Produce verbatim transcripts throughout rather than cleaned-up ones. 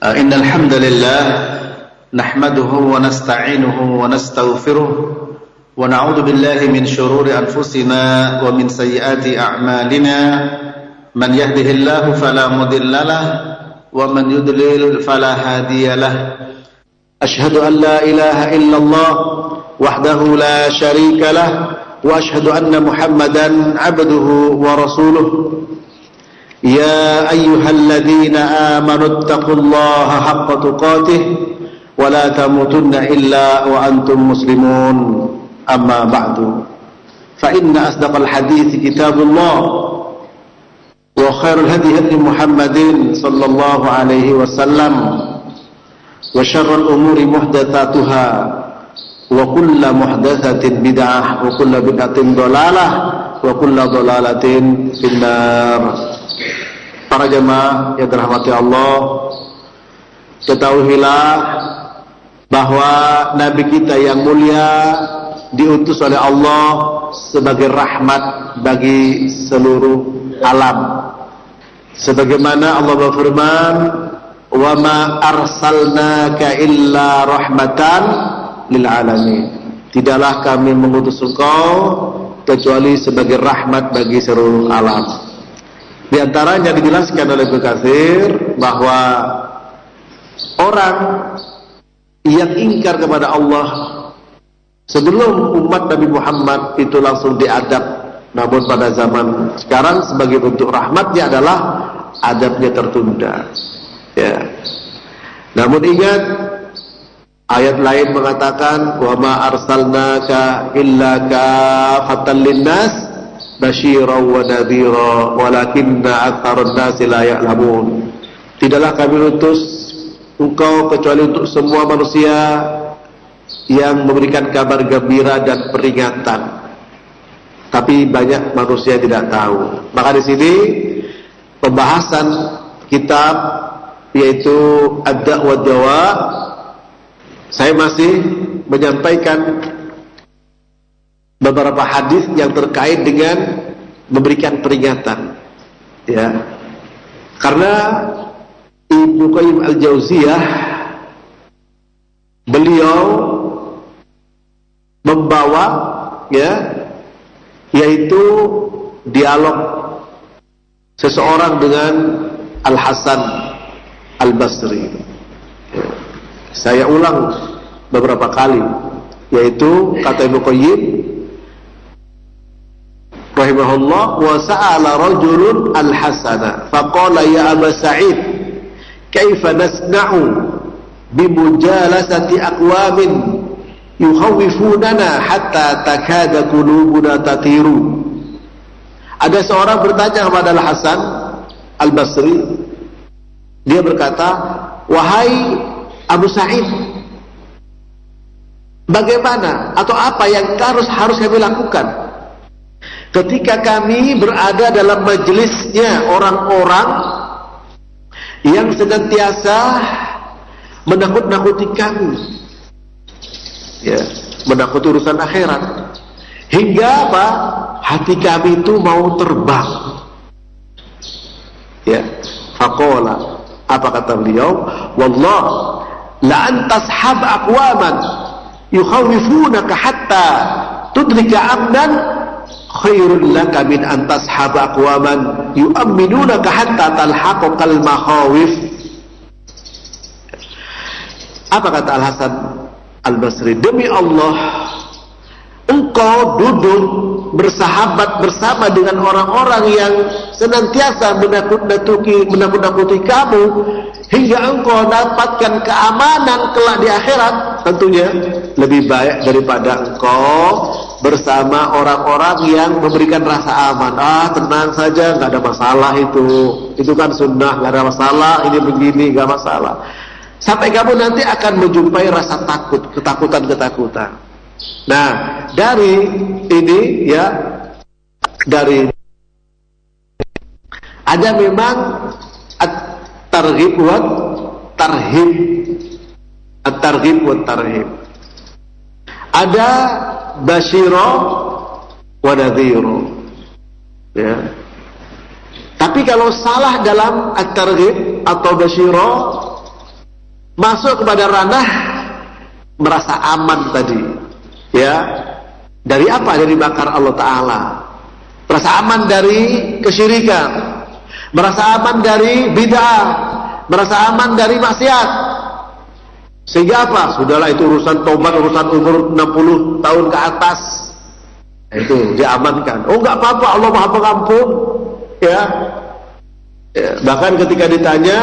Innal hamdalillah nahmaduhu wa nasta'inuhu wa nastaghfiruh wa na'udzu billahi min shururi anfusina wa min sayyiati a'malina man yahdihillahu fala mudilla lahu wa man yudlil fala hadiya lahu ashhadu an la ilaha illallah wahdahu la syarika lahu wa ashhadu anna muhammadan abduhu wa rasuluh. Ya ayyuhalladzina amanu taqullaha haqqa tuqatih wa la tamutunna illa wa antum muslimun. Amma ba'du. Fa inna asdaqal hadithi kitabullah wa khairul hadi hadi Muhammadin sallallahu alaihi wasallam wa syarrul umuri muhdatsatuha wa kullu muhdatsatin bid'ah wa kullu bid'atin dhalalah wa kullu dhalalatin finnar. Para jemaah yang dirahmati Allah, ketahuilah bahwa Nabi kita yang mulia diutus oleh Allah sebagai rahmat bagi seluruh alam. Sebagaimana Allah berfirman, "Wa ma arsalnaka illa rahmatan lil alamin." Tidaklah kami mengutus engkau kecuali sebagai rahmat bagi seluruh alam. Di antaranya dijelaskan oleh Ibnu Katsir bahwa orang yang ingkar kepada Allah sebelum umat Nabi Muhammad itu langsung diadab, namun pada zaman sekarang sebagai bentuk rahmatnya adalah adabnya tertunda. Ya. Namun ingat, ayat lain mengatakan wa ma arsalnaka illa kafatan linnas basyira wa nadhira walakinna aktsarun nasi la ya'lamun. Tidaklah kami utus engkau kecuali untuk semua manusia yang memberikan kabar gembira dan peringatan. Tapi banyak manusia yang tidak tahu. Maka di sini pembahasan kitab yaitu Ad-Da'wa Dawa, saya masih menyampaikan beberapa hadis yang terkait dengan memberikan peringatan, ya. Karena Ibnu Qayyim Al-Jauziyah beliau membawa, ya, yaitu dialog seseorang dengan Al-Hasan Al-Basri. Ya. Saya ulang beberapa kali, yaitu kata Ibnu Qayyim rahimahullah, wa sa'ala rajulun al-Hasana faqala ya Aba Sa'id kaifa nasna'u bimujalasati aqwamin yukhawwifunana hatta takada qulubuna tatiru. Ada seorang bertanya kepada Al-Hasan Al-Basri, dia berkata, wahai Abu Sa'id, bagaimana atau apa yang harus harus kami lakukan ketika kami berada dalam majelisnya orang-orang yang senantiasa menakut-nakuti kami, ya, menakuti urusan akhirat, hingga apa? Hati kami itu mau terbang. Ya, faqala, apa kata beliau? Wallah, la antashab aqwaman yukhawwifunaka hatta tudrika amnan khairul laka min an tashaba aqwaman yu'minunaka hatta talhaqal makhawif. Apa kata Al-Hasan Al-Basri? Demi Allah, engkau duduk bersahabat bersama dengan orang-orang yang senantiasa menakut-nakuti menakut-nakuti kamu hingga engkau dapatkan keamanan kelak di akhirat. Tentunya lebih baik daripada engkau bersama orang-orang yang memberikan rasa aman. Ah, tenang saja, nggak ada masalah itu. Itu kan sunnah, nggak ada masalah. Ini begini, nggak masalah. Sampai kamu nanti akan menjumpai rasa takut, ketakutan-ketakutan. Nah, dari ini, ya, dari ada memang at-targhib wa tarhib, at-targhib wa tarhib. Ada basyira wa nadhira, ya. Tapi kalau salah dalam at-targhib atau basyira, masuk kepada ranah merasa aman tadi, ya, dari apa? Dari bakar Allah Ta'ala. Merasa aman dari kesyirikan, merasa aman dari bid'ah, merasa aman dari maksiat. Sehingga apa? Sudahlah, itu urusan tobat, urusan umur enam puluh tahun ke atas, itu diamankan. Oh, nggak apa-apa, Allah Maha Pengampun, ya. Ya, bahkan ketika ditanya,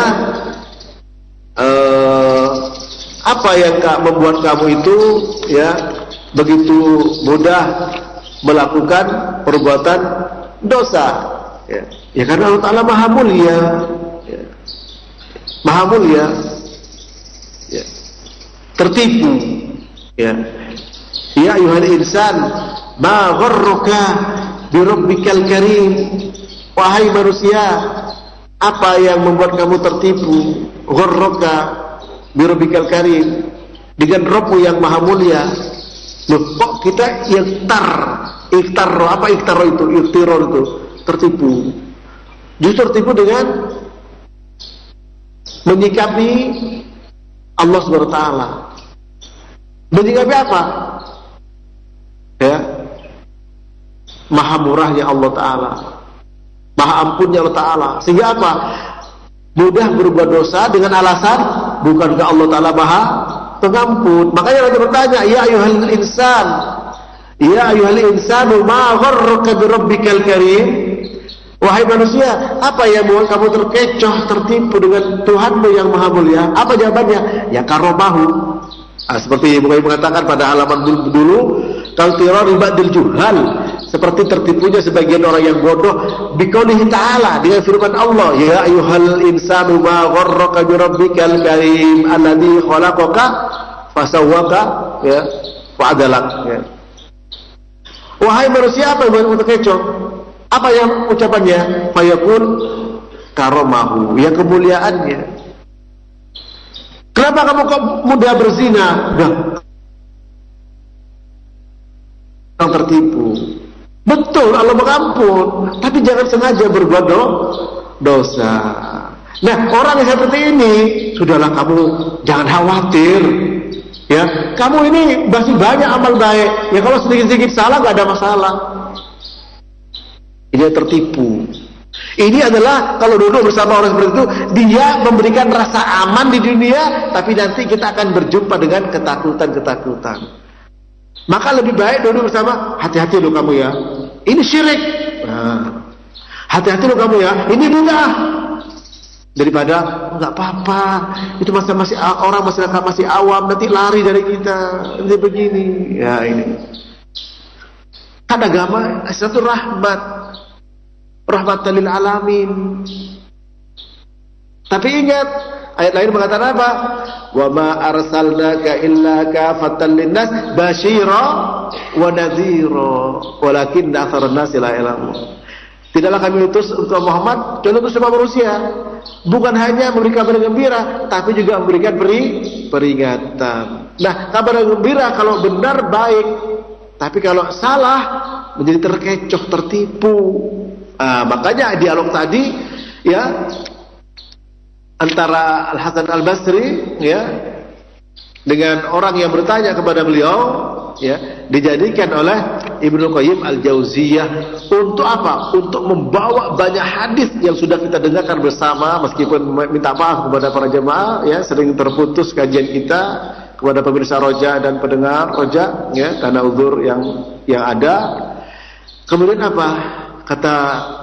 eh, apa yang membuat kamu itu, ya, begitu mudah melakukan perbuatan dosa, ya, ya karena Allah Ta'ala Maha Mulia, ya. Maha Mulia, ya. Tertipu, ya. Ya ayuhal insan, ma gharraka bi rabbikal karim. Wahai manusia, apa yang membuat kamu tertipu? Gharraka bi rabbikal karim, dengan Rabbmu yang Maha Mulia. Loh, kok kita iktar, iktar apa iktar itu, iktiror itu, tertipu. Justru tertipu dengan menyikapi Allah Subhanahu wa taala. Menyikapi apa? Ya. Maha murahnya Allah Ta'ala, Maha ampunnya Allah Ta'ala. Sehingga apa? Mudah berbuat dosa dengan alasan bukankah Allah Ta'ala Maha Pengampun. Makanya Raja bertanya, ya ayuhal insan, ya ayuhal insanu ma gharraka bi rabbikal karim. Wahai manusia, apa yang membuat kamu terkecoh, tertipu dengan Tuhanmu yang Maha Mulia? Apa jawabannya? Ya karomahu. Ah, seperti Bukhari mengatakan pada halaman dulu, kal tiror ibadil juhal, seperti tertipunya sebagian orang yang bodoh biqaulihi ta'ala, dengan firman Allah, ya ayyuhal insanu ma gharraka bi rabbikal karim alladzi khalaqaka fasawwaka, ya, fa'adalak, ya. Wahai manusia, apa yang terkecoh? Apa yang ucapannya? Fayaqul karomahu, ya kemuliaannya. Kenapa kamu kok mudah berzina? Udah tertipu. Betul, Allah mengampun, tapi jangan sengaja berbuat dosa. Nah, orang yang seperti ini, sudahlah kamu jangan khawatir. Ya, kamu ini masih banyak amal baik. Ya, kalau sedikit-sedikit salah nggak ada masalah. Ini tertipu. Ini adalah kalau duduk bersama orang seperti itu, dia memberikan rasa aman di dunia, tapi nanti kita akan berjumpa dengan ketakutan-ketakutan. Maka lebih baik duduk bersama, hati-hati lo kamu ya, ini syirik. Nah, hati-hati lo kamu ya, ini bid'ah. Daripada nggak apa-apa, itu masih masih orang masyarakat masih awam, nanti lari dari kita, nanti begini. Ya ini. Kan agama satu rahmat. Rahmatan lil alamin. Tapi ingat, ayat lain mengatakan apa? Wa ma arsalnaka illa kafatan linnas basyira wa nadhira walakinna aktsaran nasi la ya'lamun. Tidaklah kami utus untuk Muhammad dan untuk semua manusia, bukan hanya memberikan kabar gembira, tapi juga memberikan peri, peringatan. Nah, kabar gembira kalau benar baik, tapi kalau salah menjadi terkecoh, tertipu. Nah, makanya dialog tadi, ya, antara Al Hasan Al Basri, ya, dengan orang yang bertanya kepada beliau, ya, dijadikan oleh Ibnu Qayyim Al Jauziyah untuk apa? Untuk membawa banyak hadis yang sudah kita dengarkan bersama, meskipun minta maaf kepada para jemaah, ya, sering terputus kajian kita, kepada pemirsa Roja dan pendengar Roja, ya, karena uzur yang yang ada. Kemudian apa? Kata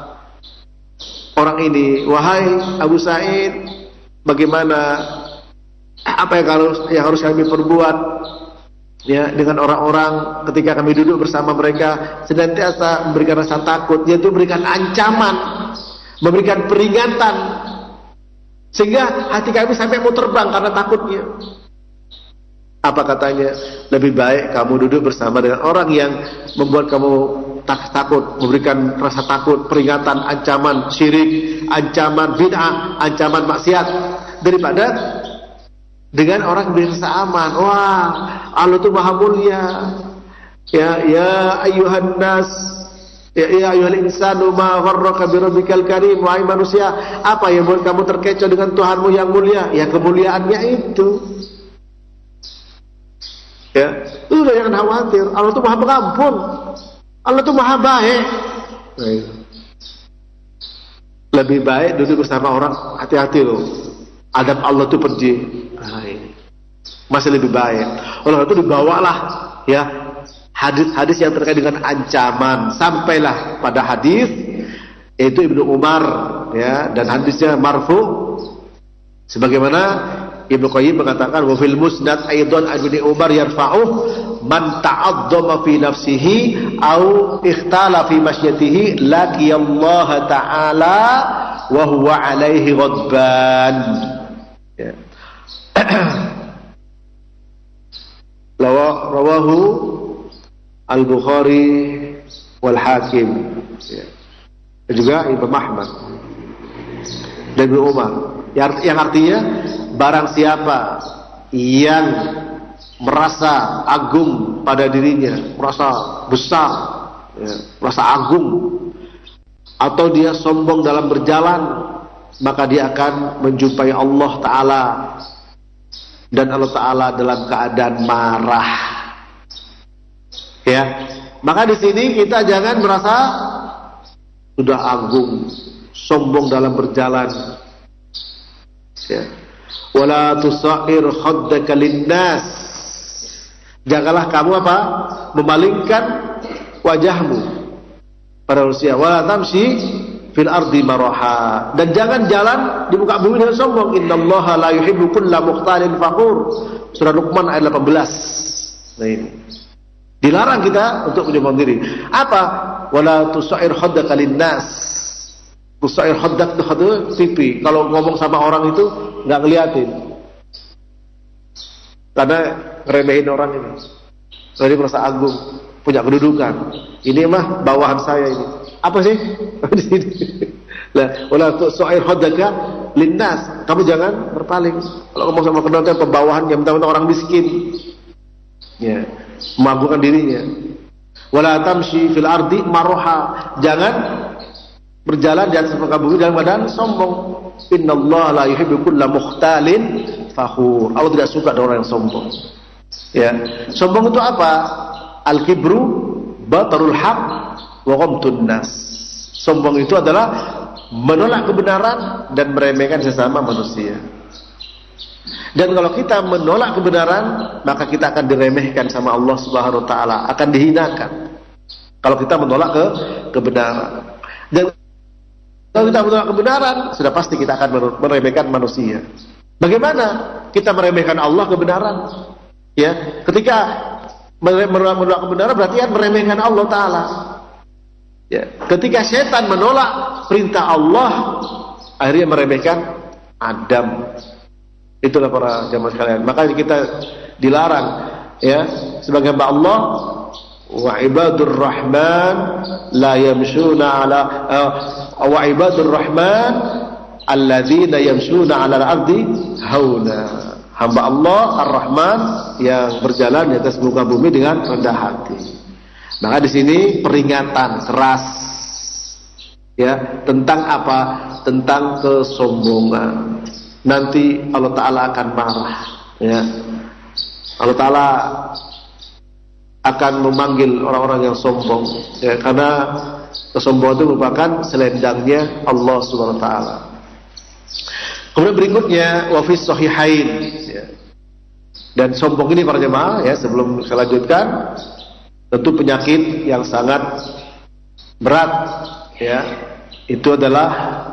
orang ini, wahai Abu Sa'id, bagaimana, apa yang harus yang harus kami perbuat, ya, dengan orang-orang ketika kami duduk bersama mereka, senantiasa memberikan rasa takut, yaitu memberikan ancaman, memberikan peringatan, sehingga hati kami sampai mau terbang karena takutnya. Apa katanya? Lebih baik kamu duduk bersama dengan orang yang membuat kamu tak takut, memberikan rasa takut, peringatan, ancaman syirik, ancaman bid'ah, ancaman maksiat, daripada dengan orang yang berasa aman. Wah, Allah itu Maha Mulia. Ya, ya ayyuhan nas, Ya, ya ayyuhal insanu ma gharraka bi rabbikal karim, wahai manusia, apa yang membuat kamu terkecoh dengan Tuhanmu yang mulia? Ya kemuliaannya itu. Ya, udah jangan khawatir. Allah itu Maha Pengampun. Allah itu Maha Baik. Lebih baik duduk bersama orang, hati-hati loh. Adab Allah itu pedih. Nah, ini masih lebih baik. Oleh itu dibawalah ya hadis-hadis yang terkait dengan ancaman, sampailah pada hadis yaitu Ibnu Umar ya, dan hadisnya marfu sebagaimana Ibnu Qayyim mengatakan wa fil musnad aidan Ibnu Umar yarfa'uh man ta'addama fi nafsihi au ikhtala fi masyiatihi laqiyallaha ta'ala wa huwa alaihi ghadban ya. Rawahu Al-Bukhari wal Hakim ya. Dan juga Imam Ahmad dan Ibnu Umar yang, yang artinya barang siapa yang merasa agung pada dirinya, merasa besar ya, merasa agung, atau dia sombong dalam berjalan, maka dia akan menjumpai Allah Ta'ala, dan Allah Ta'ala dalam keadaan marah ya. Maka di sini kita jangan merasa sudah agung, sombong dalam berjalan ya. Wala tusair khaddaka linnas, janganlah kamu apa? Memalingkan wajahmu pada manusia. Wala tamshi fil ardi maraha, dan jangan jalan di muka bumi dengan sombong. Innallaha la yuhibbu kulla mukhtalin fakhur. Surah Luqman ayat delapan belas. Nah ini dilarang kita untuk menyombong diri. Apa? Wala tusair khaddaka linnas. Tusair khaddak itu khaddak pipi. Kalau ngomong sama orang itu nggak ngeliatin, karena ngeremehin orang ini. Jadi merasa agung, punya kedudukan. Ini mah bawahan saya ini. Apa sih? Di sini. Lah, wala tusair khaddaka linnas. Kamu jangan berpaling. Kalau ngomong sama penonton pembawahan yang mentang-mentang orang miskin. Ya, memagungkan dirinya. Wala tamshi fil ardi maraha. Jangan berjalan di atas muka bumi dalam keadaan sombong. Innallaha la yuhibbu kulla mukhtalin fakhur. Allah tidak suka ada orang yang sombong. Ya. Sombong itu apa? Al-kibru batarul haq wa ghamtun nas. Sombong itu adalah menolak kebenaran dan meremehkan sesama manusia. Dan kalau kita menolak kebenaran, maka kita akan diremehkan sama Allah Subhanahu wa taala, akan dihinakan. Kalau kita menolak ke kebenaran. Dan kalau kita menolak kebenaran, sudah pasti kita akan meremehkan manusia. Bagaimana kita meremehkan Allah kebenaran? Ya, ketika menolak kebenaran berarti kan meremehkan Allah Ta'ala. Ya, ketika setan menolak perintah Allah, akhirnya meremehkan Adam. Itulah para jamaah sekalian. Makanya kita dilarang, ya, sebagai hamba Allah. Wa ibadur rahman la yamshuna ala uh, wa ibadur rahman alladzina yamshuna ala al-ardi hauna. Hamba Allah Ar-Rahman yang berjalan di atas muka bumi dengan rendah hati. Maka di sini peringatan keras ya tentang apa? Tentang kesombongan. Nanti Allah Ta'ala akan marah ya. Allah Ta'ala akan memanggil orang-orang yang sombong ya, karena kesombongan itu merupakan selendangnya Allah Subhanahu wa taala. Kemudian berikutnya wa fis sahihain ya. Dan sombong ini para jemaah ya, sebelum saya lanjutkan, tentu penyakit yang sangat berat ya. Itu adalah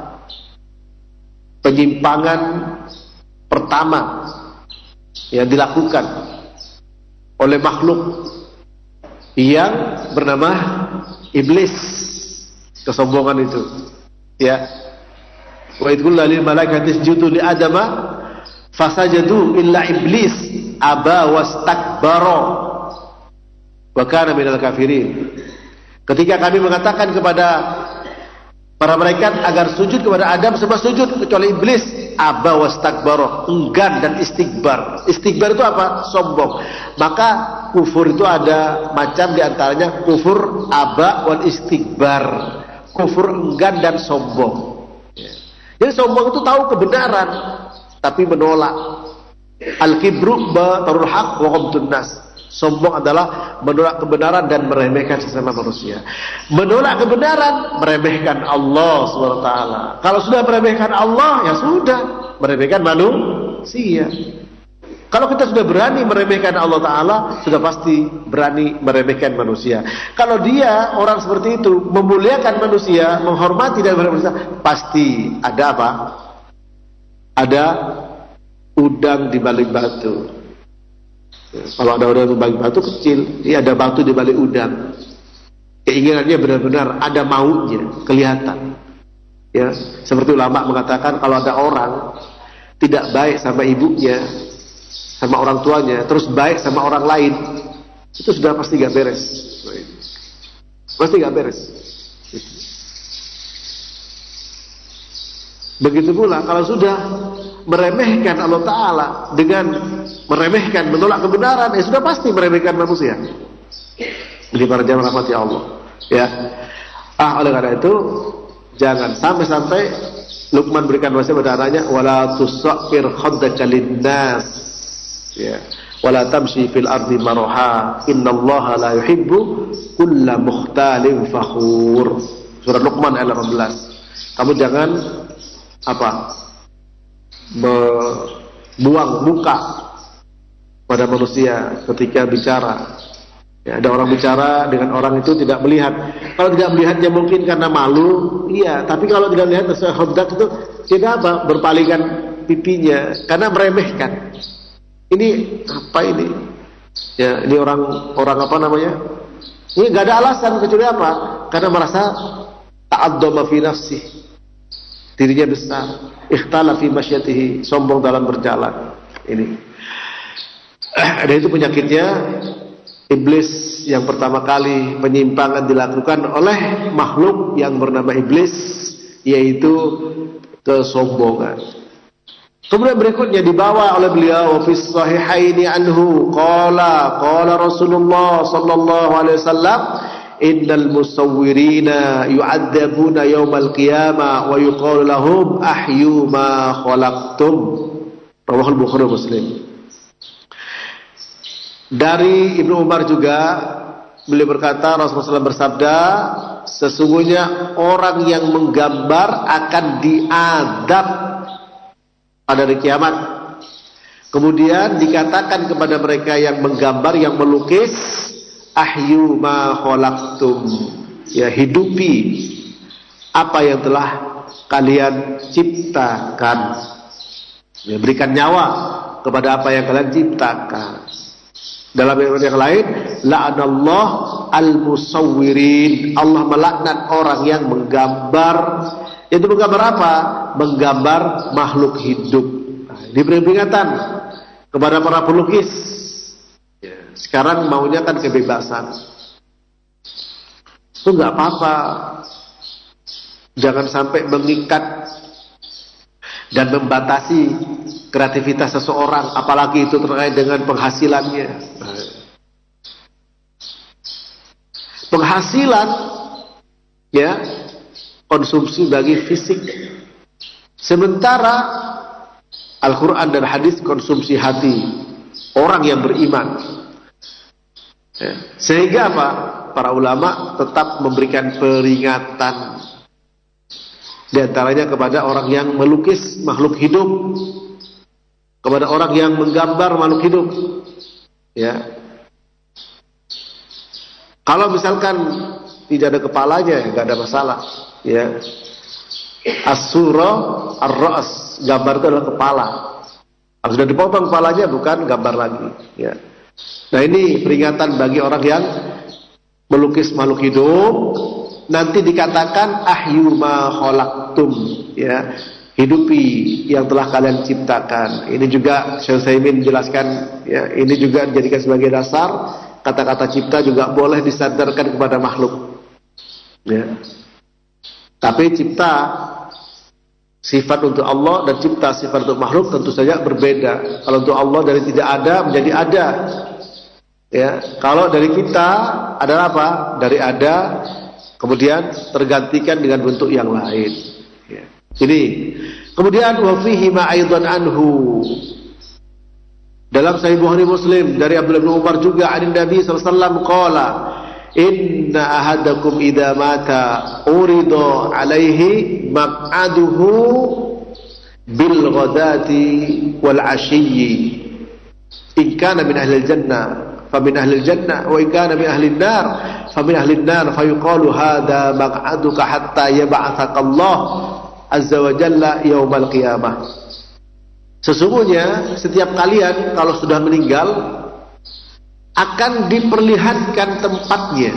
penyimpangan pertama yang dilakukan oleh makhluk yang bernama iblis. Kesombongan itu ya. Wa idh qulna lil malaikati isjudu li adama fasajadu illa iblis aba wastakbara wa kana minal kafirin. Ketika kami mengatakan kepada para malaikat agar sujud kepada Adam, semua sujud kecuali iblis aba wastakbara, enggan dan istikbar. Istikbar itu apa? Sombong. Maka kufur itu ada macam diantaranya kufur aba wal istikbar, kufur enggan dan sombong. Jadi sombong itu tahu kebenaran tapi menolak. Al-kibru batarul haq wa ghamtun nas. Sombong adalah menolak kebenaran dan meremehkan sesama manusia. Menolak kebenaran, meremehkan Allah subhanahu wa taala. Kalau sudah meremehkan Allah, ya sudah meremehkan manusia. Kalau kita sudah berani meremehkan Allah Ta'ala, sudah pasti berani meremehkan manusia. Kalau dia orang seperti itu memuliakan manusia, menghormati dan manusia, pasti ada apa? Ada udang di balik batu. Kalau ada udang di balik batu kecil, ya ada batu di balik udang. Keinginannya benar-benar ada maunya, kelihatan. Ya, seperti ulama mengatakan kalau ada orang tidak baik sama ibunya, sama orang tuanya, terus baik sama orang lain, itu sudah pasti gak beres. Pasti gak beres. Begitu pula kalau sudah meremehkan Allah Ta'ala dengan meremehkan, menolak kebenaran, ya sudah pasti meremehkan manusia. Jadi para jamaah rahmati Allah, ya. Ah, oleh karena itu jangan sampai-sampai Luqman berikan wasiat pada anaknya, wala tusaffir khaddaka linnas, ya, wala tamshi fil ardi maraha, innallaha la yuhibbu kulla mukhtalin fakhur. Surah Luqman ayat delapan belas. Kamu jangan apa? Membuang muka pada manusia ketika bicara. Ya, ada orang bicara dengan orang itu tidak melihat. Kalau tidak melihatnya mungkin karena malu, iya. Tapi kalau tidak melihat terus khodak itu tidak apa? Berpalingan pipinya karena meremehkan. Ini apa ini? Ya, ini orang orang apa namanya? Ini nggak ada alasan kecuali apa? Karena merasa ta'addama fi nafsi, dirinya besar, ikhtala fi masyatihi, sombong dalam berjalan. Ini. Dan itu penyakitnya iblis yang pertama kali penyimpangan dilakukan oleh makhluk yang bernama iblis, yaitu kesombongan. Kemudian berikutnya dibawa oleh beliau fi sahihaini anhu qala qala Rasulullah sallallahu alaihi wasallam innal musawwirina yu'adzabuna yaumal qiyamah wa yuqalu lahum ahyu ma khalaqtum. Rawahu Bukhari Muslim. Dari Ibnu Umar juga beliau berkata, Rasulullah shallallahu alaihi wasallam bersabda, sesungguhnya orang yang menggambar akan diadab pada hari kiamat. Kemudian dikatakan kepada mereka yang menggambar, yang melukis, ahyu ma khalaqtum, ya, hidupi apa yang telah kalian ciptakan, ya, berikan nyawa kepada apa yang kalian ciptakan. Dalam ayat yang lain, la'anallah al-musawwirin, Allah melaknat orang yang menggambar. Itu menggambar apa? Menggambar makhluk hidup. Nah, diberi peringatan kepada para pelukis. Ya, sekarang maunya kan kebebasan. Itu nggak apa-apa. Jangan sampai mengikat dan membatasi kreativitas seseorang, apalagi itu terkait dengan penghasilannya. Nah, penghasilan, ya, konsumsi bagi fisik. Sementara Al-Quran dan hadis konsumsi hati orang yang beriman. Ya. Sehingga apa? Para ulama tetap memberikan peringatan, di antaranya kepada orang yang melukis makhluk hidup, kepada orang yang menggambar makhluk hidup. Ya. Kalau misalkan tidak ada kepalanya, nggak ada masalah. Ya, as-surah ar-ra's, gambar itu adalah kepala. Kalau sudah dipotong kepalanya bukan gambar lagi. Ya. Nah, ini peringatan bagi orang yang melukis makhluk hidup. Nanti dikatakan ahyu ma khalaqtum, ya, hidupi yang telah kalian ciptakan. Ini juga Syekh Utsaimin menjelaskan, ya, ini juga dijadikan sebagai dasar. Kata-kata cipta juga boleh disandarkan kepada makhluk. Ya. Tapi cipta sifat untuk Allah dan cipta sifat untuk makhluk tentu saja berbeda. Kalau untuk Allah dari tidak ada menjadi ada, Ya, kalau dari kita adalah apa? Dari ada, kemudian tergantikan dengan bentuk yang lain. Ya. Ini. Kemudian wa fihi ma aidan anhu. Dalam Sahih Bukhari Muslim dari Abdullah bin Umar juga an Nabi sallallahu alaihi wasallam qala inna ahadakum idza mata urido alaihi maq'aduhu bil ghadati wal 'ashiyyi in kana min ahli al-jannah fa min ahli al-jannah wa in kana min ahli an-nar fa min ahli an-nar fa yuqalu hadha maq'aduka hatta yab'athaka Allah azza wa jalla yaumal qiyamah. Sesungguhnya setiap kalian kalau sudah meninggal akan diperlihatkan tempatnya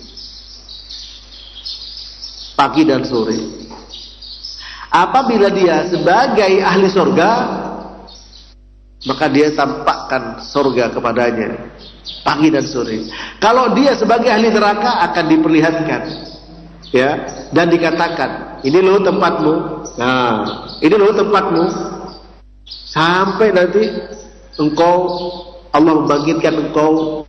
pagi dan sore. Apabila dia sebagai ahli surga, maka dia tampakkan surga kepadanya pagi dan sore. Kalau dia sebagai ahli neraka akan diperlihatkan, ya, dan dikatakan, ini loh tempatmu. Nah, ini loh tempatmu. Sampai nanti engkau Allah membangkitkan engkau.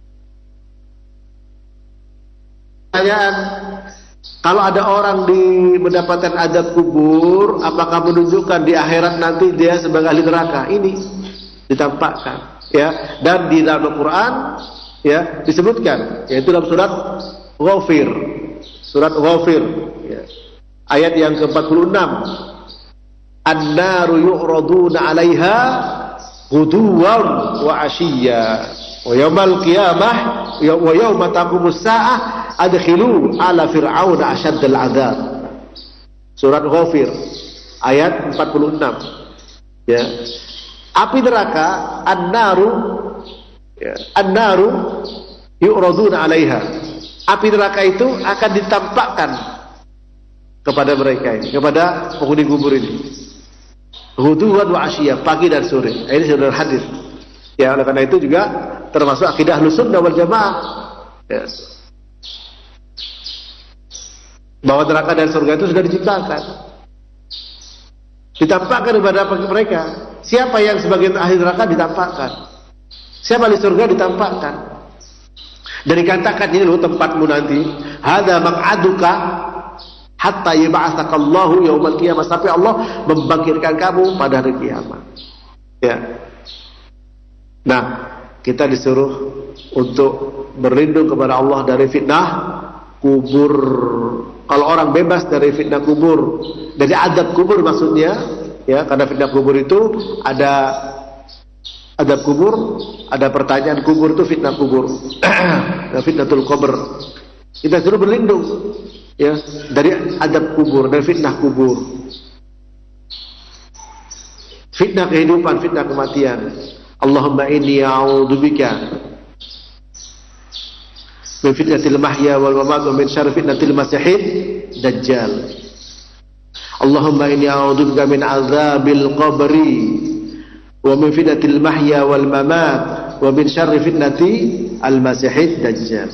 Pertanyaan, kalau ada orang di mendapatkan azab kubur, apakah menunjukkan di akhirat nanti dia sebagai ahli neraka? Ini ditampakkan, ya. Dan di dalam Al-Quran, ya, disebutkan, yaitu dalam surat Ghafir, surat Ghafir, ya, ayat yang ke empat puluh enam. An-naru yu'raduna 'alaiha ghuduwan wa 'ashiyya wa yaumal qiyamah wa yauma taqumus saa'ah adkhilu ala fir'auna ashaddal 'adzab. Surat Ghafir ayat empat puluh enam. Ya. Api neraka an-naru, ya, an-naru yu'raduna 'alaiha. Api neraka itu akan ditampakkan kepada mereka ini, kepada penghuni kubur ini. Ghuduwan wa 'ashiyya, pagi dan sore. Ini sudah hadis. Ya, oleh karena itu juga termasuk akidah Ahlussunnah wal Jamaah. Ya. Bahwa neraka dan surga itu sudah diciptakan. Ditampakkan kepada mereka. Siapa yang sebagai ahli neraka ditampakkan. Siapa ahli surga ditampakkan. Dan dikatakan ini loh tempatmu nanti. Hadza maq'aduka hatta yab'atsakallahu yaumal qiyamah, sampai Allah membangkitkan kamu pada hari kiamat. Ya. Nah, kita disuruh untuk berlindung kepada Allah dari fitnah kubur. Kalau orang bebas dari fitnah kubur, dari adab kubur maksudnya, ya, karena fitnah kubur itu ada adab kubur, ada pertanyaan kubur, itu fitnah kubur. Fitnatul qabr. Kita suruh berlindung, ya, dari adab kubur, dari fitnah kubur, fitnah kehidupan, fitnah kematian. Allahumma inni a'udzubika min fitnatil mahya wal mamat wa min syarri fitnatil masiihid dajjal. Allahumma inni a'udzubika min azabil qabri wa min fitnatil mahya wal mamat wa min syarri fitnati al masiihid dajjal.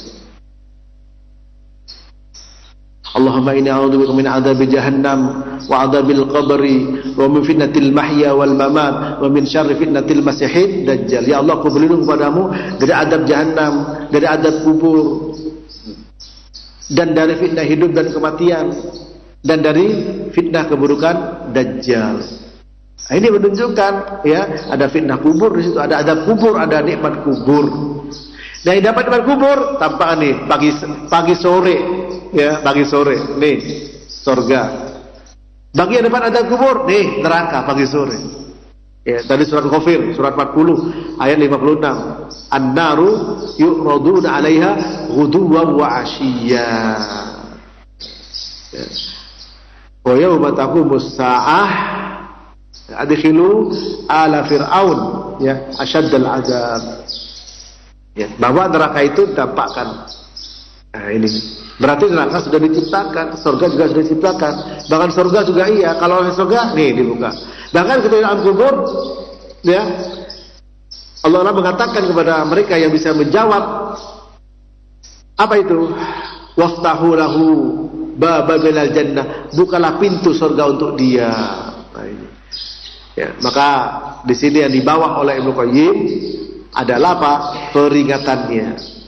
Allahumma inni a'udzubika min adzabi jahannam wa adzabil qabri wa min fitnatil mahya wal mamat wa min syarri fitnatil masiihid dajjal. Ya Allah, aku berlindung kepadamu dari adab jahannam, dari adab kubur, dan dari fitnah hidup dan kematian, dan dari fitnah keburukan dajjal. Nah, ini menunjukkan, ya, ada fitnah kubur di situ, ada adab kubur, ada nikmat kubur. Nah, yang dapat nikmat kubur tampak nih pagi pagi sore, ya, pagi sore nih surga. Bagi yang dapat adab kubur nih neraka pagi sore. Ya, tadi surat Ghafir surat empat puluh ayat lima puluh enam. An-naru yu'raduna 'alaiha ghuduwan wa 'ashiyya. Ya. Wa yauma taqumus saa'ah adkhilu ala fir'aun, ya, asyaddal 'adzab. Ya, bahwa neraka itu ditampakkan. Nah, ini berarti neraka sudah diciptakan, surga juga sudah diciptakan. Bahkan surga juga iya. Kalau surga nih dibuka. Bahkan ketika dalam kubur, ya, Allah mengatakan kepada mereka yang bisa menjawab, apa itu? Waftahu lahu bababil jannah, bukalah pintu surga untuk dia. Nah, ini. Ya, maka di sini yang dibawa oleh Ibnu Qayyim adalah apa? Peringatannya.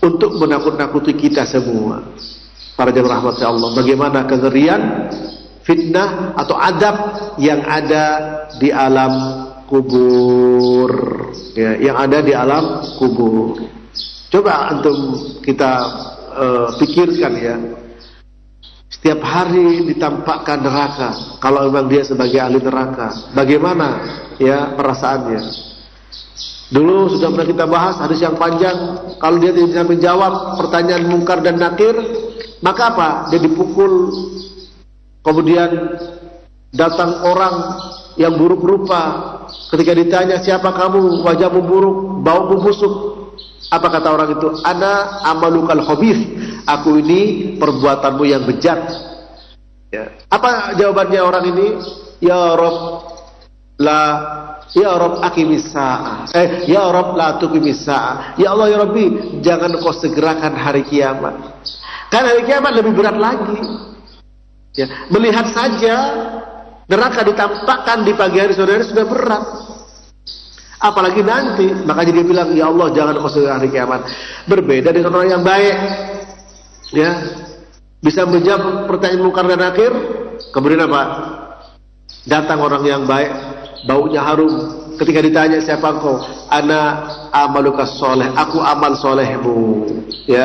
untuk menakut-nakuti kita semua. Para jemaah rahmat Allah, bagaimana kengerian fitnah atau adab yang ada di alam kubur, ya, yang ada di alam kubur. Coba antum kita uh, pikirkan ya, setiap hari ditampakkan neraka. Kalau memang dia sebagai ahli neraka, bagaimana ya perasaannya? Dulu sudah pernah kita bahas hadis yang panjang. Kalau dia tidak bisa menjawab pertanyaan mungkar dan nakir, maka apa? Dia dipukul. Kemudian datang orang yang buruk rupa. Ketika ditanya, siapa kamu? Wajahmu buruk, baumu busuk. Apa kata orang itu? Ana amalukal khabith. Aku ini perbuatanmu yang bejat. Ya. Apa jawabannya orang ini? Ya Rabb, la ya Rabb aqimis sa'ah. Eh, ya Rabb la tuqimis sa'ah. Ya Allah ya Rabbi, jangan kau segerakan hari kiamat. Karena hari kiamat lebih berat lagi. Ya, melihat saja neraka ditampakkan di pagi hari sore hari sudah berat. Apalagi nanti, makanya dia bilang, ya Allah jangan kau segerakan hari kiamat. Berbeda dengan orang yang baik. Ya, bisa menjawab pertanyaan mungkar dan nakir. Kemudian apa? Datang orang yang baik, baunya harum. Ketika ditanya siapa engkau? Ana amalukas soleh, aku amal solehmu. Ya,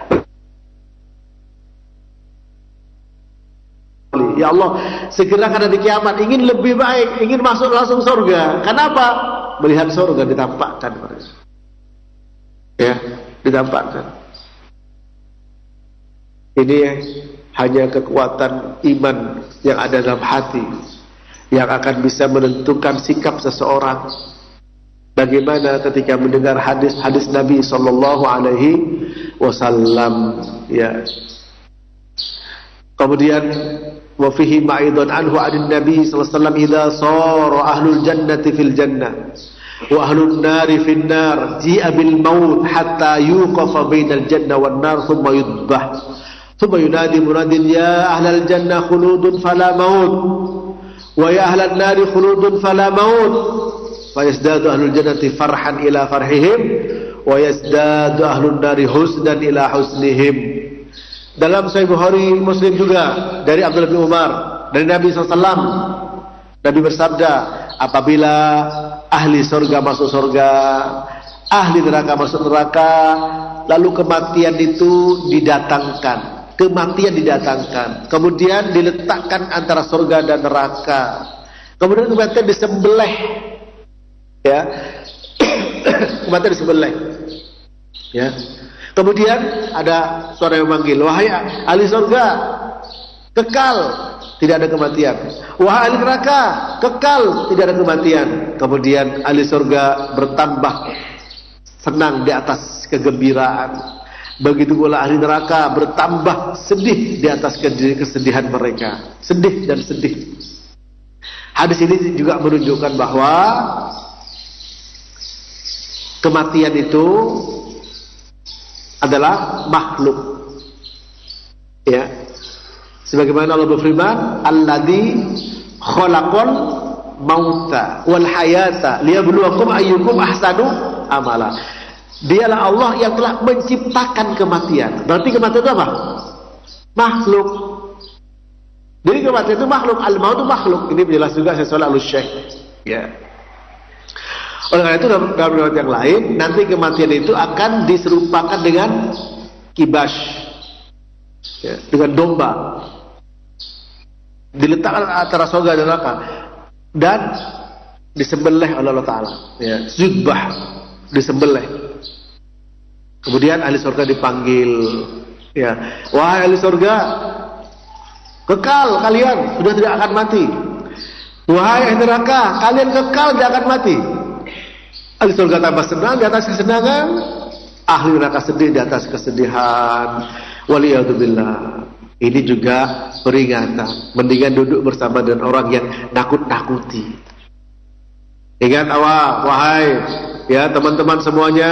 ya Allah, segerakan hari kiamat. Ingin lebih baik, ingin masuk langsung surga. Kenapa? Melihat surga ditampakkan. Ya, ditampakkan. Ini hanya kekuatan iman yang ada dalam hati yang akan bisa menentukan sikap seseorang. Bagaimana ketika mendengar hadis-hadis Nabi Sallallahu Alaihi Wasallam. Ya. Kemudian wa fihi ma'idun anhu adin Nabi Sallallahu Alaihi Wasallam idza sara ahlul jannati fil jannah wa ahlun nari fil nar ji'a bil maut hatta yuqafa bainal jannah wan nar thumma yudbah thumma yunadi munadin ya ahlal jannah khuludun fala maut wa ya ahlan nari khuludun fala maut fa yazdadu ahlul jannati farhan ila farhihim wa yazdadu ahlun nari husnan ila husnihim. Dalam Sahih Bukhari Muslim juga dari Abdullah bin Umar dari Nabi shallallahu alaihi wasallam, Nabi bersabda, apabila ahli surga masuk surga, ahli neraka masuk neraka, lalu kematian itu didatangkan, kematian didatangkan, kemudian diletakkan antara surga dan neraka, kemudian kematian disembelih, ya, kematian disembelih, ya. Kemudian ada suara yang memanggil, wahai ahli surga, kekal, tidak ada kematian. Wahai ahli neraka, kekal, tidak ada kematian. Kemudian ahli surga bertambah senang di atas kegembiraan. Begitu pula ahli neraka bertambah sedih di atas kesedihan mereka. Sedih dan sedih. Hadis ini juga menunjukkan bahwa kematian itu adalah makhluk, ya. Sebagaimana Allah berfirman, alladzi khalaqal mauta wal hayata liyabluwakum ayyukum ahsanu amala. Dialah Allah yang telah menciptakan kematian. Berarti kematian itu apa? Makhluk. Jadi kematian itu makhluk, al-maut itu makhluk. Ini jelas juga sesuai al-syekh, ya. Oleh karena itu dalam, dalam riwayat yang lain, nanti kematian itu akan diserupakan dengan kibas, ya, dengan domba, diletakkan antara surga dan neraka dan disembelih oleh Allah Taala, ya, zubah, disembelih. Kemudian ahli surga dipanggil, ya, wahai ahli surga, kekal kalian sudah tidak akan mati. Wahai ahli neraka, kalian kekal tidak akan mati. Ahli surga tambah senang di atas kesenangan, ahli neraka sedih di atas kesedihan. Waliyadzubillah. Ini juga peringatan. Mendingan duduk bersama dengan orang yang nakut-nakuti. Ingat awal, wahai ya teman-teman semuanya,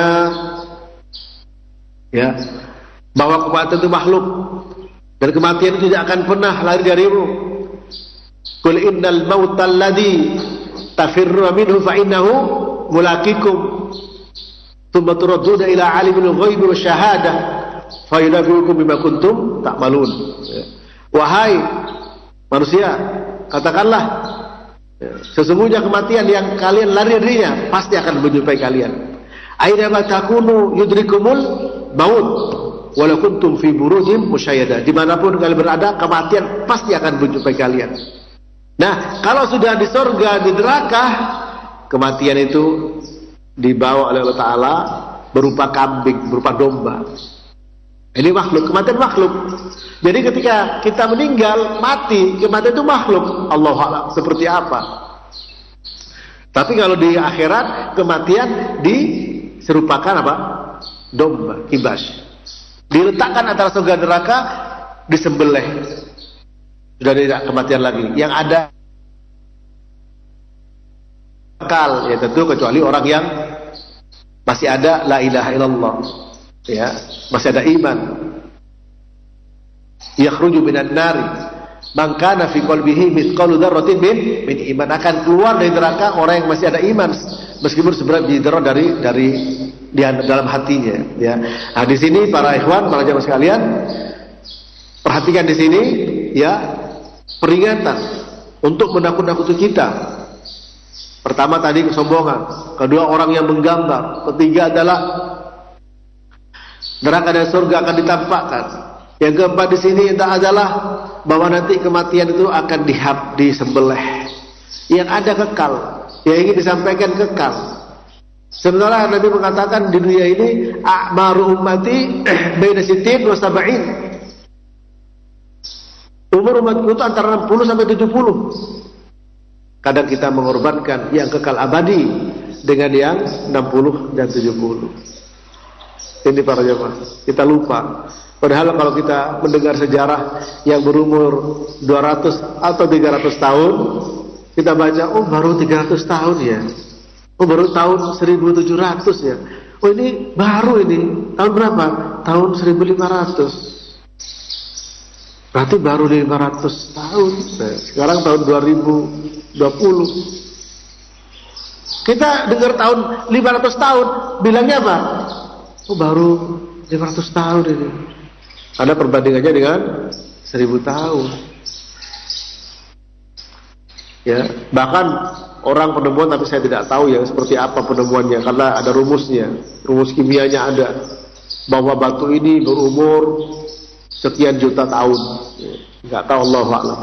ya, bahwa kematian itu makhluk dan kematian itu tidak akan pernah lari darimu. Qul innal mautal ladzi tafirru minhu fa innahu mulaqikum. Tsumma turadduna ila alimil ghaibi wasyahadah fa yunabbiukum bima kuntum ta'malun. Wahai manusia, katakanlah, sesungguhnya kematian yang kalian lari darinya pasti akan menjumpai kalian. Aina ma takunu yudrikumul maut walau kuntum fi burujim musyayyada. Dimanapun kalian berada, kematian pasti akan menjumpai kalian. Nah, kalau sudah di surga, di neraka, kematian itu dibawa oleh Allah Ta'ala berupa kambing, berupa domba. Ini makhluk, kematian makhluk. Jadi ketika kita meninggal, mati, kematian itu makhluk. Allahu a'lam seperti apa. Tapi kalau di akhirat, kematian diserupakan apa? Domba, kibas. Diletakkan antara surga neraka, disembelih. Sudah tidak kematian lagi. Yang ada kekal, ya tentu kecuali orang yang masih ada la ilaha illallah, ya, masih ada iman. Yakhruju minan nari man kana fi qalbihi mithqalu dzarratin min min iman. Akan keluar dari neraka orang yang masih ada iman meskipun seberat biji dzarrah dari dari di dalam hatinya, ya. Nah, di sini para ikhwan, para jamaah sekalian, perhatikan di sini, ya, peringatan untuk menakut-nakuti kita. Pertama tadi kesombongan, kedua orang yang menggambar, ketiga adalah neraka dan surga akan ditampakkan. Yang keempat di sini adalah bahwa nanti kematian itu akan dihab, disembelih. Yang ada kekal, yang ingin disampaikan kekal. Sementara Nabi mengatakan di dunia ini a'maru ummati baina sittin wa sab'in. Umur umatku itu antara enam puluh sampai tujuh puluh. Kadang kita mengorbankan yang kekal abadi dengan yang enam puluh dan tujuh puluh. Ini para jemaah, kita lupa. Padahal kalau kita mendengar sejarah yang berumur dua ratus atau tiga ratus tahun, kita baca, oh baru tiga ratus tahun ya. Oh baru tahun seribu tujuh ratus ya. Oh ini baru ini. Tahun berapa? Tahun seribu lima ratus. Berarti baru lima ratus tahun. Nah, sekarang tahun dua ribu dua puluh. Kita dengar tahun lima ratus tahun, bilangnya apa? Oh baru lima ratus tahun ini. Ada perbandingannya dengan seribu tahun. Ya, bahkan orang penemuan, tapi saya tidak tahu ya seperti apa penemuannya, karena ada rumusnya, rumus kimianya ada, bahwa batu ini berumur sekian juta tahun. Nggak tahu, Allahu a'lam.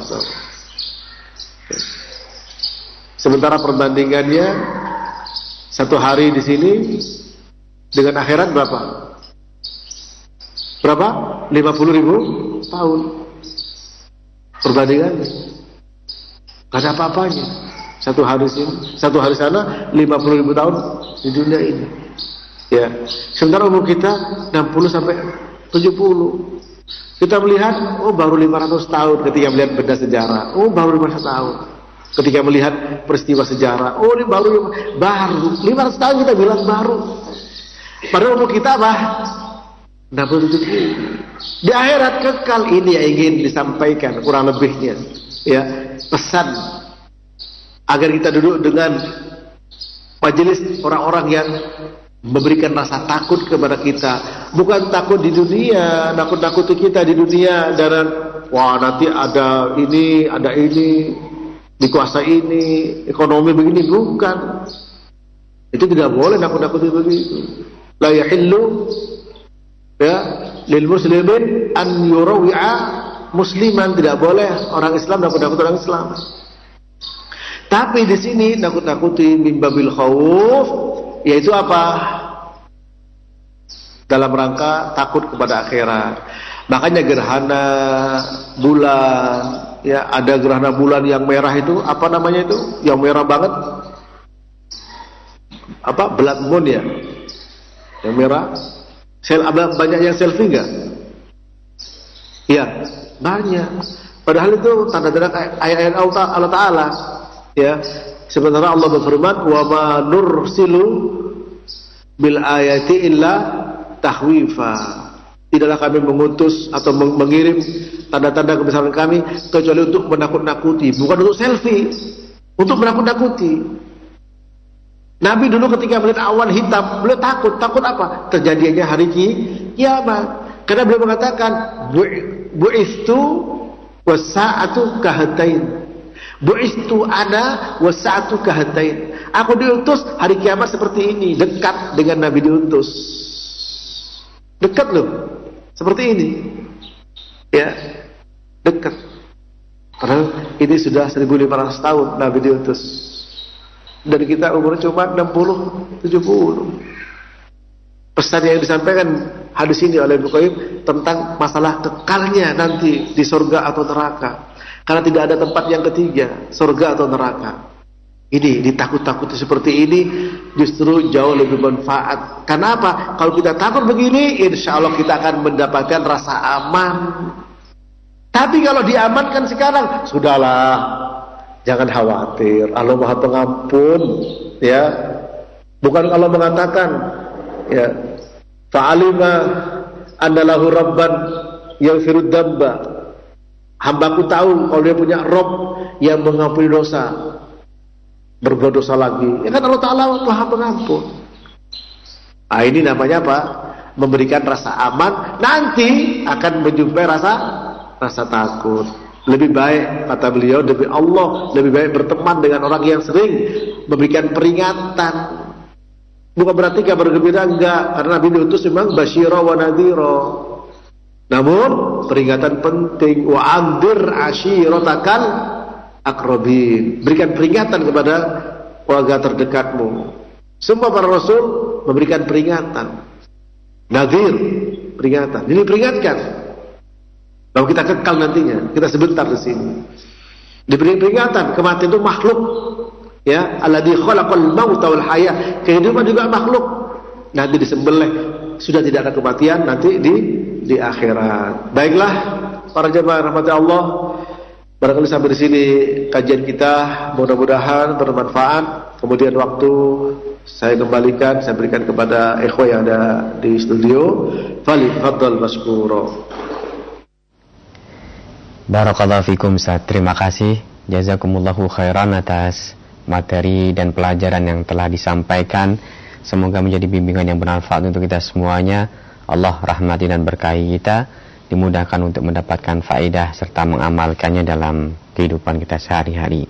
Sementara perbandingannya satu hari di sini dengan akhirat berapa? Berapa? lima puluh ribu tahun. Perbandingannya gak ada apa-apanya. Satu hari sini, satu hari sana, lima puluh ribu tahun di dunia ini. Ya. Sementara umur kita enam puluh sampai tujuh puluh. Kita melihat, oh baru lima ratus tahun ketika melihat benda sejarah. Oh baru lima ratus tahun. Ketika melihat peristiwa sejarah, oh ini baru baru lima ratus tahun kita bilang baru. Padahal umur kita apa? enam puluh tujuh puluh. Di akhirat kekal. Ini yang ingin disampaikan kurang lebihnya, ya, pesan agar kita duduk dengan majelis orang-orang yang memberikan rasa takut kepada kita. Bukan takut di dunia, nakut-nakuti kita di dunia dan wah nanti ada ini, ada ini, dikuasai ini, ekonomi begini. Bukan. Itu tidak boleh nakut-nakuti begitu. La yahillu ya lil muslimin an yurawi'a musliman. Tidak boleh orang Islam nakut-nakuti orang Islam. Tapi di sini nakut-nakuti min babil khauf, yaitu apa? Dalam rangka takut kepada akhirat. Makanya gerhana bulan, ya, ada gerhana bulan yang merah itu, apa namanya itu? Yang merah banget. Apa? Blood moon ya? Yang merah. Sel, banyak yang selfie enggak? Iya, banyak. Padahal itu tanda-tanda ayat-ayat Allah Ta'ala. Ya, sebenarnya Allah berfirman, wa ma nursilu bil ayati illa tahwifa. Tidaklah kami mengutus atau mengirim tanda-tanda kebesaran kami kecuali untuk menakut-nakuti, bukan untuk selfie, untuk menakut-nakuti. Nabi dulu ketika melihat awan hitam, beliau takut. Takut apa? Terjadinya hari kiamat. Karena beliau mengatakan, bu'istu wasa'atu kahatain. Bu'istu ana wasa'atu kahatain. Aku diutus, hari kiamat seperti ini. Dekat dengan Nabi diutus. Dekat loh. Seperti ini. Ya, dekat. Karena ini sudah seribu lima ratus tahun Nabi diutus. Dan kita umur cuma enam puluh, tujuh puluh. Pesan yang disampaikan hadis ini oleh Ibnu Qayyim tentang masalah kekalnya nanti di surga atau neraka. Karena tidak ada tempat yang ketiga, surga atau neraka. Ini ditakut-takuti seperti ini justru jauh lebih bermanfaat. Kenapa? Kalau kita takut begini, insya Allah kita akan mendapatkan rasa aman. Tapi kalau diamankan sekarang, sudahlah. Jangan khawatir, Allah Maha Pengampun, ya. Bukan Allah mengatakan, ya, fa'alima annalahu rabban yaghfirud dzamba. Hambaku tahu kalau dia punya Rabb yang mengampuni dosa. Berbuat dosa lagi. Ya kan Allah Ta'ala Maha Pengampun. Nah, ini namanya apa? Memberikan rasa aman, nanti akan menjumpai rasa rasa takut. Lebih baik, kata beliau, demi Allah, lebih baik berteman dengan orang yang sering memberikan peringatan. Bukan berarti kabar gembira, enggak, karena Nabi diutus memang basyira wa nadhira. Namun peringatan penting, wa anzir ashiratakal aqrabin. Berikan peringatan kepada keluarga terdekatmu. Semua para rasul memberikan peringatan. Nadhir, peringatan. Ini peringatkan bahwa kita kekal nantinya. Kita sebentar di sini. Diberi peringatan, kematian itu makhluk. Ya, alladzi khalaqal mauta wal hayah. Kehidupan juga makhluk. Nanti disembelih, sudah tidak ada kematian nanti di di akhirat. Baiklah, para jemaah rahmati Allah, barangkali sampai di sini kajian kita, mudah-mudahan bermanfaat. Kemudian waktu saya kembalikan, saya berikan kepada ikhwah yang ada di studio. Fali fadhal maskura. Barakallahu fikum Ustaz. Terima kasih. Jazakumullahu khairan atas materi dan pelajaran yang telah disampaikan. Semoga menjadi bimbingan yang bermanfaat untuk kita semuanya. Allah rahmati dan berkahi kita, dimudahkan untuk mendapatkan faedah serta mengamalkannya dalam kehidupan kita sehari-hari.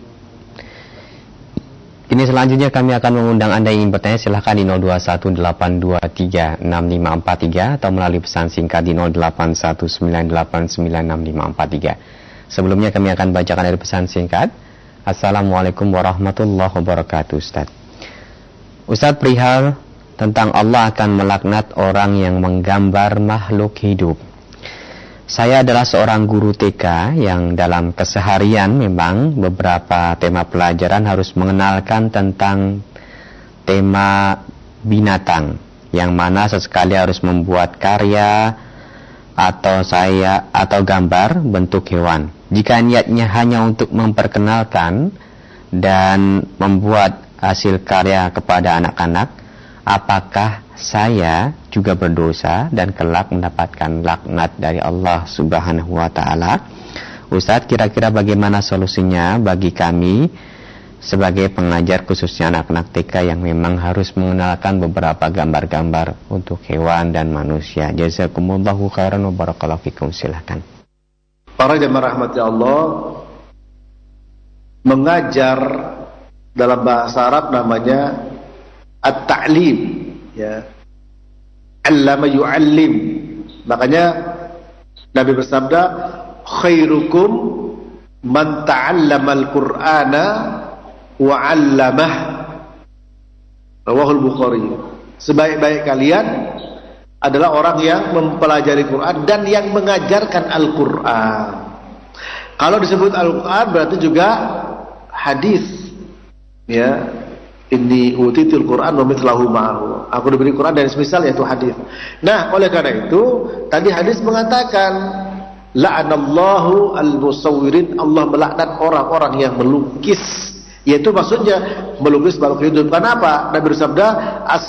Kini selanjutnya kami akan mengundang Anda yang ingin bertanya, silahkan di nol dua satu delapan dua tiga enam lima empat tiga atau melalui pesan singkat di nol delapan satu sembilan delapan sembilan enam lima empat tiga. Sebelumnya kami akan bacakan dari pesan singkat. Assalamualaikum warahmatullahi wabarakatuh. Ustaz, Ustaz, perihal tentang Allah akan melaknat orang yang menggambar makhluk hidup. Saya adalah seorang guru T K yang dalam keseharian memang beberapa tema pelajaran harus mengenalkan tentang tema binatang, yang mana sesekali harus membuat karya atau saya atau gambar bentuk hewan. Jika niatnya hanya untuk memperkenalkan dan membuat hasil karya kepada anak-anak, apakah saya juga berdosa dan kelak mendapatkan laknat dari Allah Subhanahu wa taala? Ustadz, kira-kira bagaimana solusinya bagi kami sebagai pengajar khususnya anak-anak T K yang memang harus mengenalkan beberapa gambar-gambar untuk hewan dan manusia? Jazakumullahu khairan wa barakallahu fikum. Silakan. Para jemaah rahmati Allah, mengajar dalam bahasa Arab namanya at-ta'lim, ya. Allama yu'allim. Makanya Nabi bersabda, khairukum man ta'allamal Qur'ana wa 'allamah. Rawahul Bukhari. Sebaik-baik kalian adalah orang yang mempelajari Quran dan yang mengajarkan Al-Quran. Kalau disebut Al-Quran berarti juga hadis, ya. Inni utitul Quran wa mithlahu ma'ahu. Aku diberi Quran dan semisal, yaitu hadis. Nah, oleh karena itu tadi hadis mengatakan la'anallahu al-musawwirin, Allah melaknat orang-orang yang melukis, yaitu maksudnya melukis makhluk hidup. Kenapa? Nabi bersabda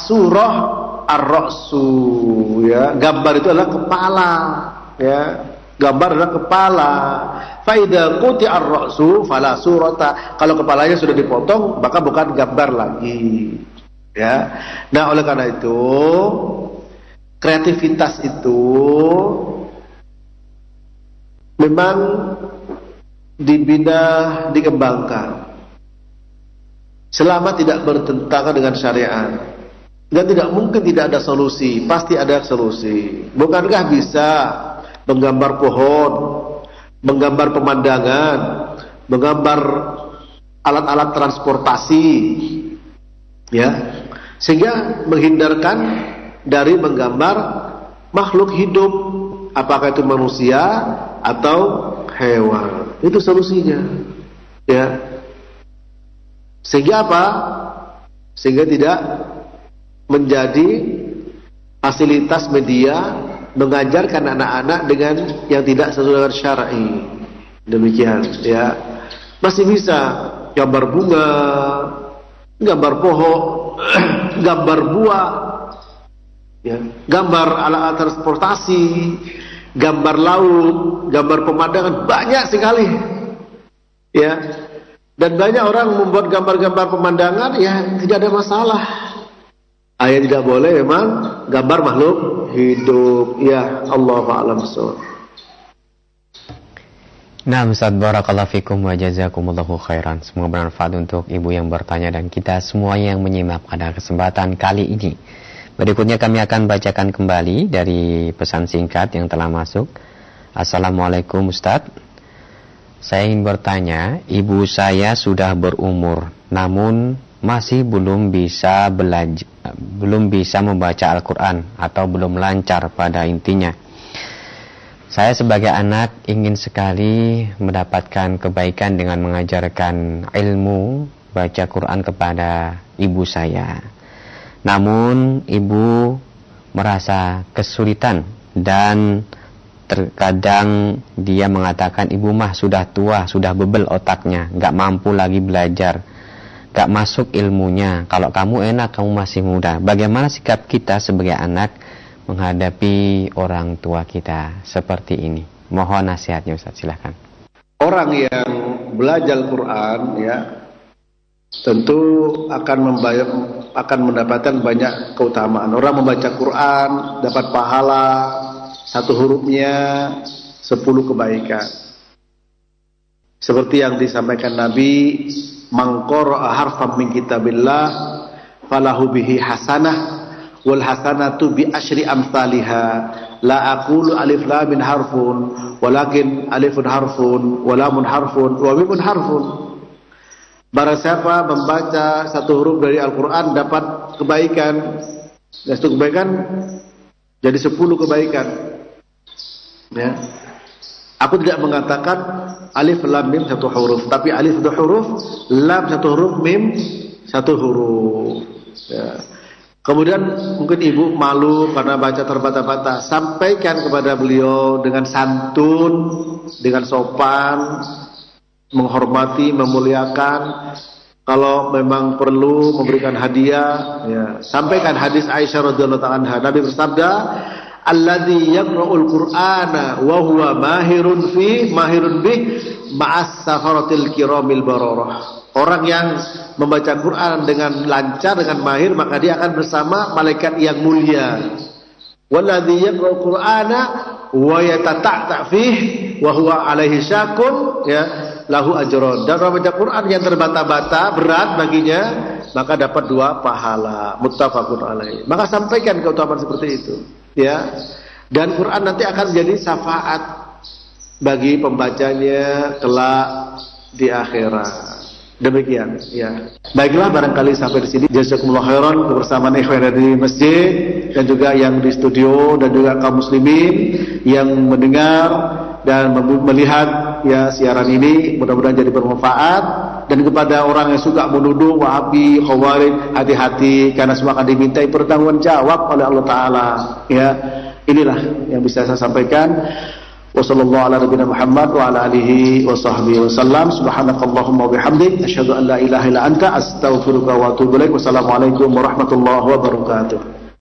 as-surah ar-ra'su, ya, gambar itu adalah kepala, ya. Gambar adalah kepala. Fa idza quti'ar ra'su fala surata. Kalau kepalanya sudah dipotong, maka bukan gambar lagi. Ya. Nah, oleh karena itu, kreativitas itu memang dibina, dikembangkan selama tidak bertentangan dengan syariat. Dan tidak mungkin tidak ada solusi, pasti ada solusi. Bukankah bisa menggambar pohon, menggambar pemandangan, menggambar alat-alat transportasi, ya, sehingga menghindarkan dari menggambar makhluk hidup, apakah itu manusia atau hewan. Itu solusinya, ya. Sehingga apa? Sehingga tidak menjadi fasilitas media mengajarkan anak-anak dengan yang tidak sesuai dengan syar'i. Demikian, ya. Masih bisa gambar bunga, gambar pohon, gambar buah, ya, gambar alat transportasi, gambar laut, gambar pemandangan, banyak sekali, ya. Dan banyak orang membuat gambar-gambar pemandangan, ya tidak ada masalah. Ayat tidak boleh memang gambar makhluk hidup, ya. Allahu a'lam bishawab. Nah, Ustaz, barakallahu fikum wa jazakumullahu khairan. Semoga bermanfaat untuk ibu yang bertanya dan kita semua yang menyimak pada kesempatan kali ini. Berikutnya kami akan bacakan kembali dari pesan singkat yang telah masuk. Assalamualaikum Ustaz. Saya ingin bertanya, ibu saya sudah berumur, namun masih belum bisa belajar, belum bisa membaca Al-Quran atau belum lancar pada intinya. Saya sebagai anak ingin sekali mendapatkan kebaikan dengan mengajarkan ilmu baca Quran kepada ibu saya. Namun ibu merasa kesulitan dan terkadang dia mengatakan ibu mah sudah tua, sudah bebel otaknya, gak mampu lagi belajar, gak masuk ilmunya. Kalau kamu enak, kamu masih muda. Bagaimana sikap kita sebagai anak menghadapi orang tua kita seperti ini? Mohon nasihatnya Ustaz, silakan. Orang yang belajar Quran, ya, tentu akan membayar, akan mendapatkan banyak keutamaan. Orang membaca Quran dapat pahala satu hurufnya sepuluh kebaikan. Seperti yang disampaikan Nabi, man qara'a harfan min kitabillah falahu bihi hasanah wal hasanatu bi asyri amsalha. La aqulu alif lam min harfun walakin alifun harfun wa lamun harfun wa mimun harfun. Barang siapa membaca satu huruf dari Al-Quran dapat kebaikan, dan satu kebaikan jadi sepuluh kebaikan. Ya. Aku tidak mengatakan alif lam mim satu huruf, tapi alif satu huruf, lam satu huruf, mim satu huruf. Ya. Kemudian mungkin ibu malu karena baca terbata-bata, sampaikan kepada beliau dengan santun, dengan sopan, menghormati, memuliakan. Kalau memang perlu memberikan hadiah, ya, sampaikan hadis Aisyah radhiyallahu anha. Nabi bersabda, alladzi yaqra'ul Qur'ana wa huwa mahirun fi mahirun bih ma'as safaratil kiramil bararah. Orang yang membaca Quran dengan lancar, dengan mahir, maka dia akan bersama malaikat yang mulia. Walladzi yaqra'ul Qur'ana wa yatata'ta fih wa huwa alaihi syakun, ya, lahu ajron. Dan orang baca Quran yang terbata-bata, berat baginya, maka dapat dua pahala. Muttafaqun alaih. Maka sampaikan keutamaan seperti itu, ya. Dan Quran nanti akan menjadi syafaat bagi pembacanya kelak di akhirat. Demikian, ya. Baiklah, barangkali sampai di sini. Jazakumullah khairan kebersamaan ikhwan di masjid dan juga yang di studio dan juga kaum muslimin yang mendengar dan melihat, ya, siaran ini. Mudah-mudahan jadi bermanfaat. Dan kepada orang yang suka menuduh Wahabi, Khawarij, hati-hati karena semua akan dimintai pertanggungjawab oleh Allah Taala. Ya, inilah yang bisa saya sampaikan. Wassallallahu ala nabiyina Muhammad wa ala alihi wa sahbihi wasallam. Subhanakallahumma wa bihamdik asyhadu an la ilaha illa anta astaghfiruka wa atubu ilaik. Wassalamualaikum warahmatullahi wabarakatuh.